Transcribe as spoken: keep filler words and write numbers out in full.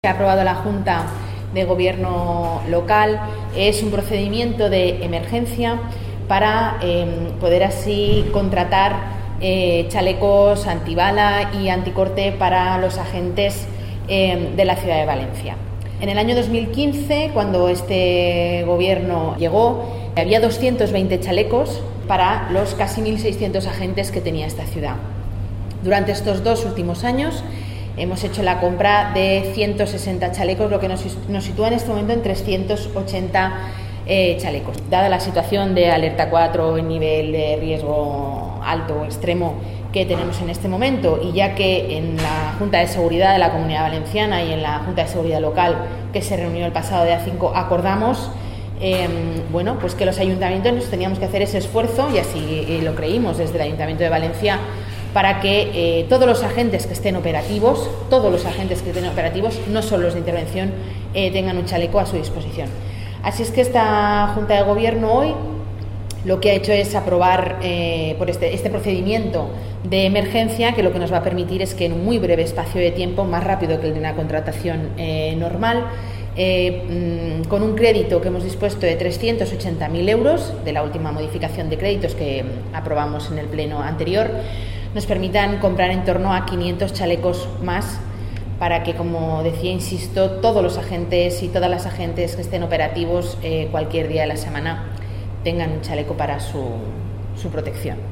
que ha aprobado la Junta de Gobierno local es un procedimiento de emergencia para eh, poder así contratar eh, chalecos antibala y anticorte para los agentes eh, de la ciudad de Valencia. En el año dos mil quince, cuando este gobierno llegó, había doscientos veinte chalecos para los casi mil seiscientos agentes que tenía esta ciudad. Durante estos dos últimos años hemos hecho la compra de ciento sesenta chalecos, lo que nos, nos sitúa en este momento en trescientos ochenta eh, chalecos. Dada la situación de alerta cuatro en nivel de riesgo alto o extremo que tenemos en este momento, y ya que en la Junta de Seguridad de la Comunidad Valenciana y en la Junta de Seguridad Local que se reunió el pasado día cinco acordamos eh, bueno, pues que los ayuntamientos nos teníamos que hacer ese esfuerzo, y así eh, lo creímos desde el Ayuntamiento de Valencia, para que eh, todos los agentes que estén operativos, todos los agentes que estén operativos, no solo los de intervención, eh, tengan un chaleco a su disposición. Así es que esta Junta de Gobierno hoy lo que ha hecho es aprobar eh, por este, este procedimiento de emergencia, que lo que nos va a permitir es que en un muy breve espacio de tiempo, más rápido que el de una contratación eh, normal, eh, con un crédito que hemos dispuesto de trescientos ochenta mil euros, de la última modificación de créditos que aprobamos en el pleno anterior, nos permitan comprar en torno a quinientos chalecos más para que, como decía, insisto, todos los agentes y todas las agentes que estén operativos eh, cualquier día de la semana tengan un chaleco para su, su protección.